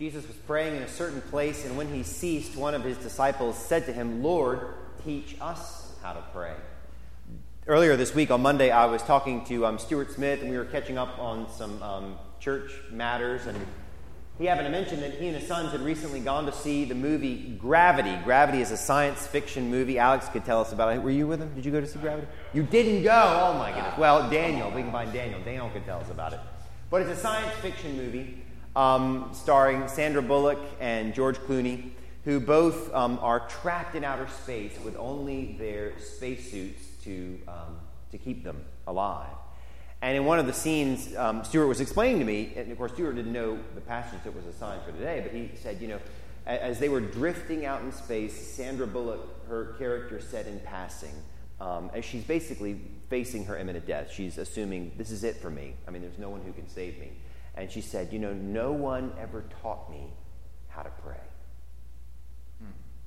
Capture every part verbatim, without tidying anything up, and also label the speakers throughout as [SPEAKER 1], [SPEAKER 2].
[SPEAKER 1] Jesus was praying in a certain place, and when he ceased, one of his disciples said to him, "Lord, teach us how to pray." Earlier this week, on Monday, I was talking to um, Stuart Smith, and we were catching up on some um, church matters, and he happened to mention that he and his sons had recently gone to see the movie Gravity. Gravity is a science fiction movie. Alex could tell us about it. Were you with him? Did you go to see Gravity? You didn't go? Oh, my goodness. Well, Daniel. We can find Daniel. Daniel could tell us about it. But it's a science fiction movie um, starring Sandra Bullock and George Clooney, who both um, are trapped in outer space with only their spacesuits to um, to keep them alive. And in one of the scenes, um, Stuart was explaining to me, and of course Stuart didn't know the passage that was assigned for today, but he said, you know, as they were drifting out in space, Sandra Bullock, her character, said in passing, um, as she's basically facing her imminent death, she's assuming, this is it for me. I mean, there's no one who can save me. And she said, you know, no one ever taught me how to pray. Hmm.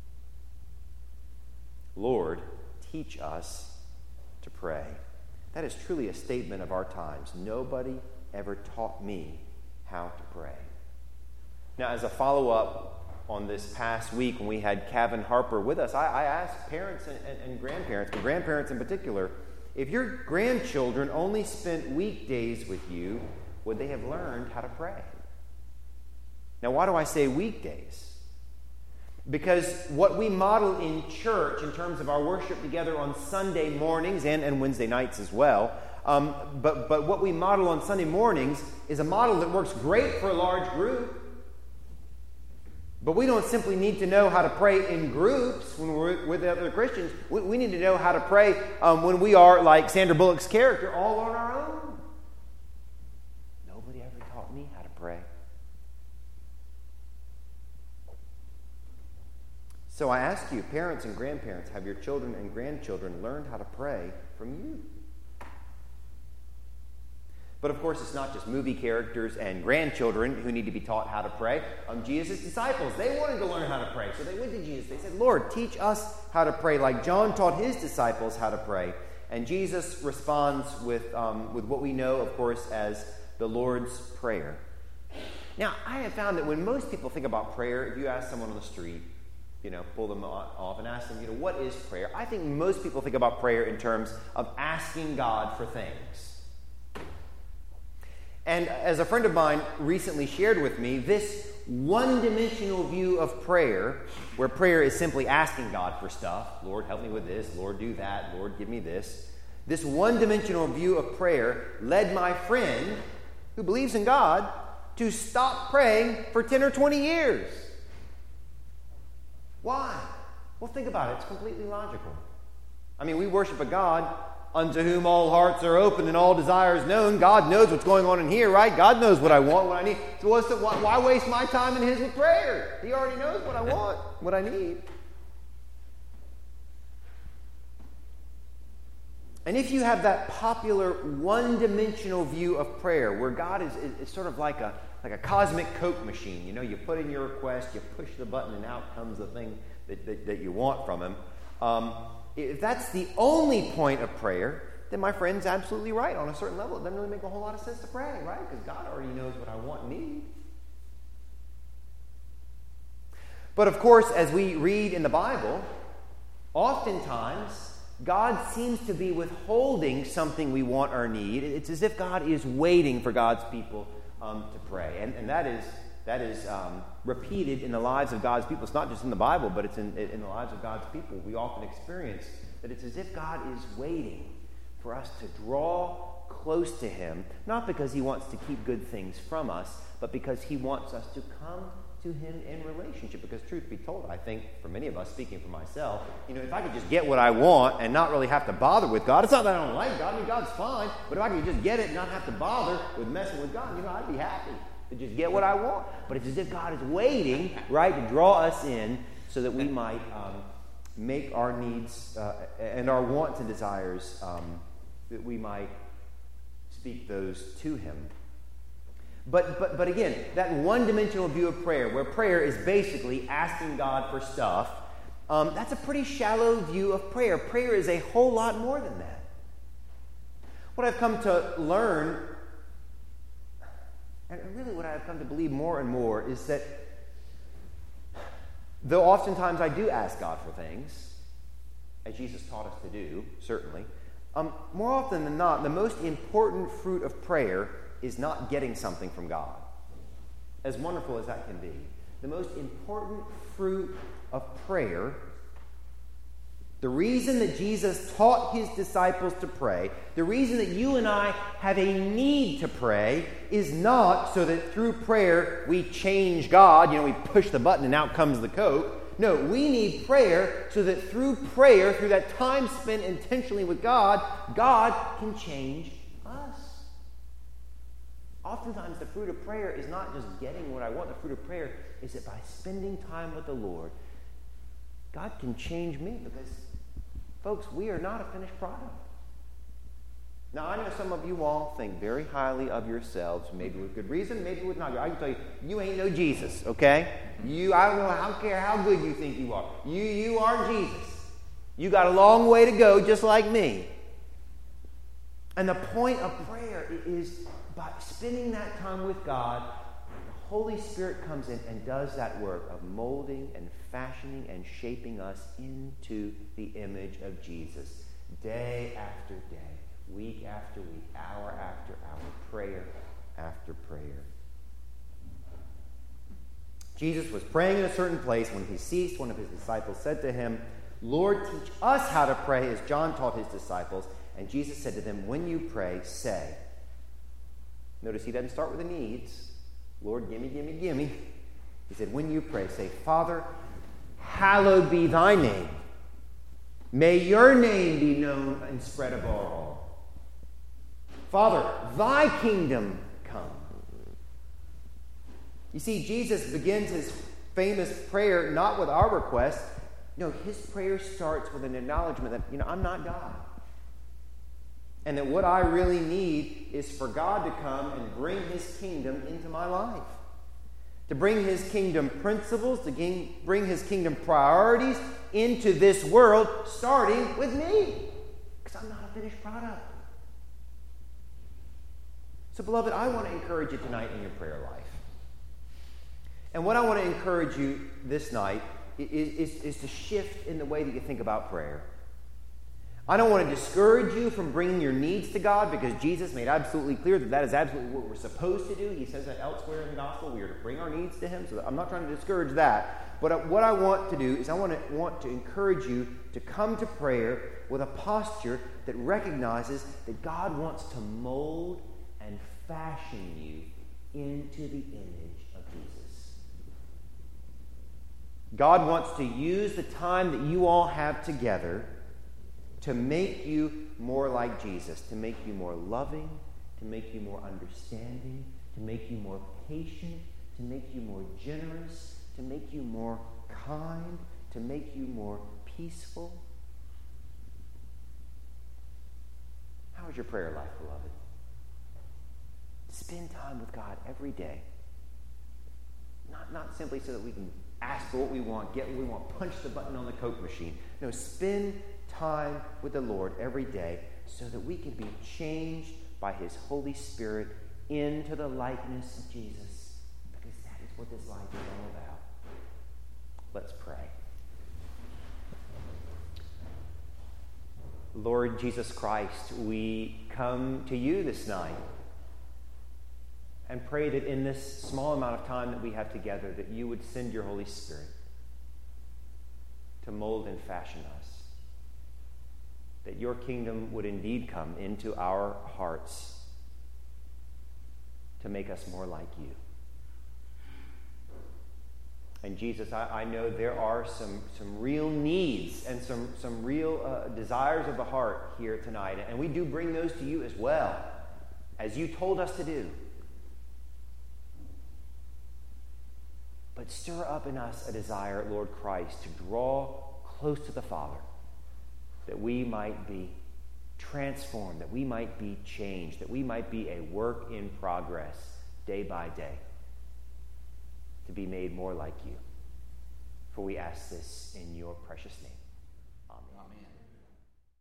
[SPEAKER 1] Lord, teach us to pray. That is truly a statement of our times. Nobody ever taught me how to pray. Now, as a follow-up on this past week when we had Kevin Harper with us, I, I asked parents and, and, and grandparents, but grandparents in particular, if your grandchildren only spent weekdays with you, would they have learned how to pray? Now, why do I say weekdays? Because what we model in church in terms of our worship together on Sunday mornings and, and Wednesday nights as well, um, but, but what we model on Sunday mornings is a model that works great for a large group. But we don't simply need to know how to pray in groups when we're with other Christians. We, we need to know how to pray um, when we are, like Sandra Bullock's character, all on our own. Nobody ever taught me how to pray. So I ask you, parents and grandparents, have your children and grandchildren learned how to pray from you? But of course, it's not just movie characters and grandchildren who need to be taught how to pray. Um, Jesus' disciples, they wanted to learn how to pray. So they went to Jesus. They said, Lord, teach us how to pray, like John taught his disciples how to pray. And Jesus responds with, um, with what we know, of course, as the Lord's Prayer. Now, I have found that when most people think about prayer, if you ask someone on the street, you know, pull them off and ask them, you know, what is prayer? I think most people think about prayer in terms of asking God for things. And as a friend of mine recently shared with me, this one-dimensional view of prayer, where prayer is simply asking God for stuff, Lord, help me with this, Lord, do that, Lord, give me this. This one-dimensional view of prayer led my friend, who believes in God, to stop praying for ten or twenty years. Why? Well, think about it. It's completely logical. I mean, we worship a God unto whom all hearts are open and all desires known. God knows what's going on in here, right? God knows what I want, what I need. So what's the, why, why waste my time and his with prayer? He already knows what I want, what I need. And if you have that popular one-dimensional view of prayer, where God is, is, is sort of like a like a cosmic Coke machine, you know, you put in your request, you push the button, and out comes the thing that, that, that you want from him. Um, if that's the only point of prayer, then my friend's absolutely right. On a certain level, it doesn't really make a whole lot of sense to pray, right? Because God already knows what I want and need. But of course, as we read in the Bible, oftentimes God seems to be withholding something we want or need. It's as if God is waiting for God's people um, to pray. And, and that is that is um, repeated in the lives of God's people. It's not just in the Bible, but it's in, in the lives of God's people. We often experience that it's as if God is waiting for us to draw close to him, not because he wants to keep good things from us, but because he wants us to come to him in relationship. Because truth be told, I think for many of us, speaking for myself, you know, if I could just get what I want and not really have to bother with God, it's not that I don't like God, I mean, God's fine, but if I could just get it and not have to bother with messing with God, you know, I'd be happy to just get what I want. But it's as if God is waiting, right, to draw us in so that we might um, make our needs uh, and our wants and desires, um, that we might speak those to him. But, but, but again, that one-dimensional view of prayer, where prayer is basically asking God for stuff, um, that's a pretty shallow view of prayer. Prayer is a whole lot more than that. What I've come to learn, and really what I've come to believe more and more, is that Though oftentimes I do ask God for things, as Jesus taught us to do, certainly, um, more often than not, the most important fruit of prayer is not getting something from God. As wonderful as that can be, the most important fruit of prayer, the reason that Jesus taught his disciples to pray, the reason that you and I have a need to pray, is not so that through prayer we change God, you know, we push the button and out comes the Coke. No, we need prayer so that through prayer, through that time spent intentionally with God, God can change us. Oftentimes the fruit of prayer is not just getting what I want. The fruit of prayer is that by spending time with the Lord, God can change me, because, folks, we are not a finished product. Now, I know some of you all think very highly of yourselves, maybe with good reason, maybe with not good. I can tell you, you ain't no Jesus, okay? You, I don't know, I don't care how good you think you are. You, you aren't Jesus. You got a long way to go, just like me. And the point of prayer is by spending that time with God, the Holy Spirit comes in and does that work of molding and fashioning and shaping us into the image of Jesus, day after day. Week after week, hour after hour, prayer after prayer. Jesus was praying in a certain place. When he ceased, one of his disciples said to him, "Lord, teach us how to pray as John taught his disciples." And Jesus said to them, "When you pray, say." Notice he doesn't start with the needs. Lord, gimme, gimme, gimme. He said, when you pray, say, "Father, hallowed be thy name. May your name be known and spread above all. Father, thy kingdom come." You see, Jesus begins his famous prayer not with our request. No, his prayer starts with an acknowledgement that, you know, I'm not God. And that what I really need is for God to come and bring his kingdom into my life. To bring his kingdom principles, to gain, bring his kingdom priorities into this world, starting with me. Because I'm not a finished product. So, beloved, I want to encourage you tonight in your prayer life. And what I want to encourage you this night is, is, is to shift in the way that you think about prayer. I don't want to discourage you from bringing your needs to God, because Jesus made absolutely clear that that is absolutely what we're supposed to do. He says that elsewhere in the gospel. We are to bring our needs to him. So I'm not trying to discourage that. But what I want to do is I want to, want to encourage you to come to prayer with a posture that recognizes that God wants to mold and fashion you into the image of Jesus. God wants to use the time that you all have together to make you more like Jesus, to make you more loving, to make you more understanding, to make you more patient, to make you more generous, to make you more kind, to make you more peaceful. How is your prayer life, beloved? Spend time with God every day. Not, not simply so that we can ask for what we want, get what we want, punch the button on the Coke machine. No, spend time with the Lord every day so that we can be changed by his Holy Spirit into the likeness of Jesus. Because that is what this life is all about. Let's pray. Lord Jesus Christ, we come to you this night and pray that in this small amount of time that we have together, that you would send your Holy Spirit to mold and fashion us. That your kingdom would indeed come into our hearts to make us more like you. And Jesus, I, I know there are some, some real needs and some, some real uh, desires of the heart here tonight. And we do bring those to you as well, as you told us to do. But stir up in us a desire, Lord Christ, to draw close to the Father, that we might be transformed, that we might be changed, that we might be a work in progress day by day, to be made more like you. For we ask this in your precious name.